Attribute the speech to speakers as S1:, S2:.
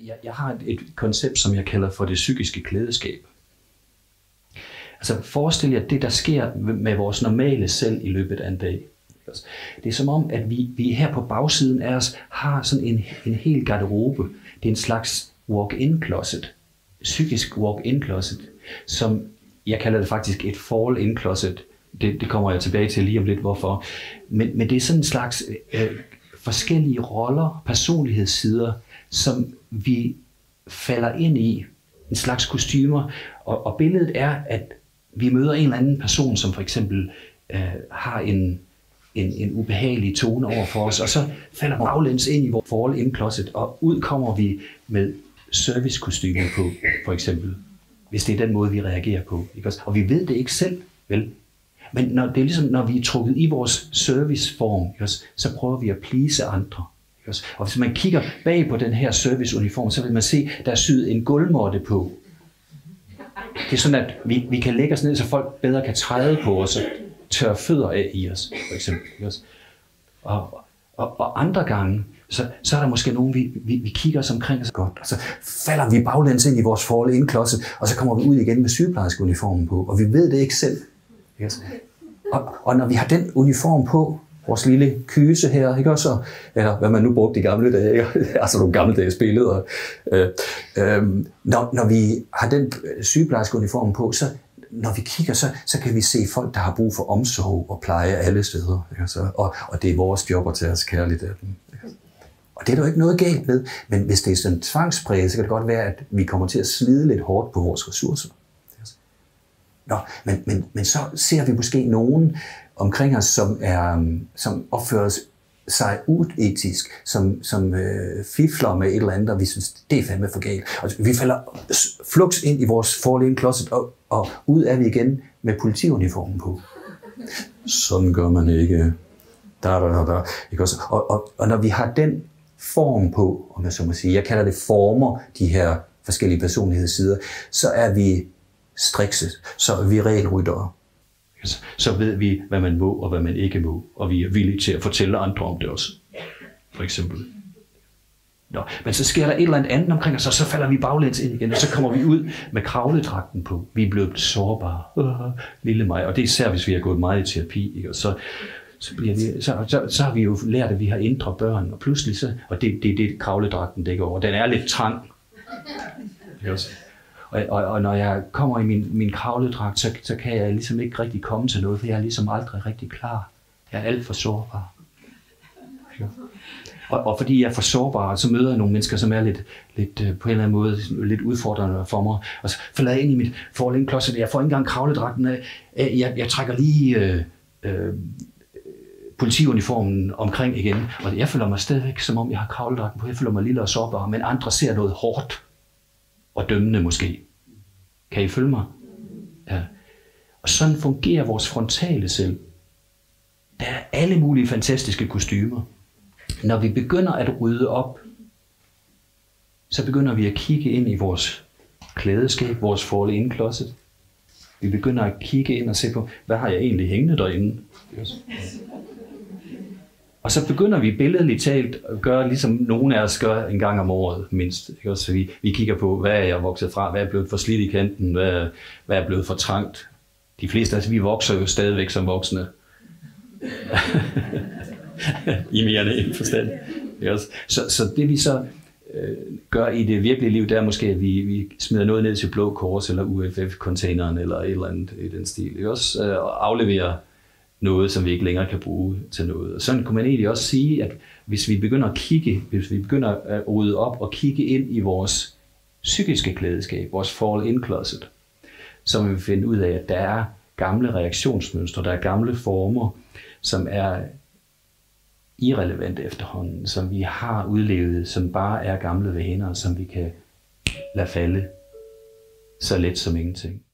S1: jeg har et koncept, som jeg kalder for det psykiske klædeskab. Altså forestil jer det, der sker med vores normale selv i løbet af en dag. Det er som om, at vi her på bagsiden af os har sådan en hel garderobe. Det er en slags walk-in closet. Psykisk walk-in closet, som jeg kalder det faktisk et fall-in closet. Det kommer jeg tilbage til lige om lidt, hvorfor. Men det er sådan en slags forskellige roller, personlighedssider, som vi falder ind i. En slags kostymer. Og billedet er, at vi møder en eller anden person, som for eksempel har en ubehagelig tone over for os, og så falder baglæns ind i vores fall-in closet, og ud kommer vi med servicekostymer på, for eksempel. Hvis det er den måde, vi reagerer på. Ikke? Og vi ved det ikke selv, vel? Men det er ligesom, når vi er trukket i vores serviceform, ikke? Så prøver vi at please andre. Ikke? Og hvis man kigger bag på den her serviceuniform, så vil man se, der er syet en gulvmåtte på. Det er sådan, at vi kan lægge os ned, så folk bedre kan træde på os og tørre fødder af i os, for eksempel. Ikke? Og andre gange, så er der måske nogen, vi kigger os omkring os godt, og så falder vi baglæns ind i vores fall-in closet, og så kommer vi ud igen med sygeplejerskeuniformen på, og vi ved det ikke selv. Yes. Og når vi har den uniform på, vores lille kyse her, ikke også? Eller hvad man nu brugte i gamle dage, altså nogle gammeldags billeder. Når vi har den sygeplejerskeuniform på, så når vi kigger, så kan vi se folk, der har brug for omsorg og pleje alle steder. Ikke? Og det er vores job at tage os kærligt af dem. Og det er der jo ikke noget galt med, men hvis det er sådan tvangspræget, så kan det godt være, at vi kommer til at slide lidt hårdt på vores ressourcer. Men så ser vi måske nogen omkring os, som opfører sig uetisk, som fifler med et eller andet, og vi synes, det er fandme for galt. Og vi falder fluks ind i vores fall-in closet, og ud er vi igen med politiuniformen på. Sådan gør man ikke. Ikke også? Og når vi har den form på, om jeg så må sige, jeg kalder det former, de her forskellige personlighedssider, så er vi strikset, så er vi regelryttere. Så ved vi, hvad man må og hvad man ikke må, og vi er villige til at fortælle andre om det også, for eksempel. Men så sker der et eller andet omkring os, og så falder vi baglæns ind igen, og så kommer vi ud med kravledragten på. Vi er blevet sårbare, lille mig, og det er især, hvis vi har gået meget i terapi, ikke? Og så har vi jo lært, at vi har indre børn, og pludselig så, og det er det kravledragten dækker over. Den er lidt trang. Og når jeg kommer i min kravledragt, så kan jeg ligesom ikke rigtig komme til noget, for jeg er ligesom aldrig rigtig klar. Jeg er alt for sårbar. Og fordi jeg er for sårbar, så møder jeg nogle mennesker, som er lidt på en eller anden måde lidt udfordrende for mig. Og så falder jeg ind i mit fall-in closet. Jeg får ikke engang kravledragten af. Jeg trækker lige politiuniformen omkring igen. Og jeg føler mig stadigvæk, som om jeg har kravledragten på. Jeg føler mig lille og sårbar, men andre ser noget hårdt og dømmende måske. Kan I følge mig? Ja. Og sådan fungerer vores frontale selv. Der er alle mulige fantastiske kostymer. Når vi begynder at rydde op, så begynder vi at kigge ind i vores klædeskab, vores fall-in closet. Vi begynder at kigge ind og se på, hvad har jeg egentlig hængende derinde? Og så begynder vi billedligt talt at gøre, ligesom nogen af os gør en gang om året mindst. Ikke? Så vi kigger på, hvad er jeg vokset fra, hvad er blevet for slidt i kanten, hvad er blevet for trangt. De fleste af os, vi vokser jo stadigvæk som voksne. I mere end en forstand. Så det vi så gør i det virkelige liv, der er måske, at vi smider noget ned til Blå Kors eller UFF-containeren eller et eller andet i den stil. Ikke også? Og afleverer noget, som vi ikke længere kan bruge til noget. Og sådan kunne man egentlig også sige, at hvis vi begynder at rydde op og kigge ind i vores psykiske klædeskab, vores fall-in closet, så vil vi finde ud af, at der er gamle reaktionsmønstre, der er gamle former, som er irrelevante efterhånden, som vi har udlevet, som bare er gamle vaner, som vi kan lade falde så let som ingenting.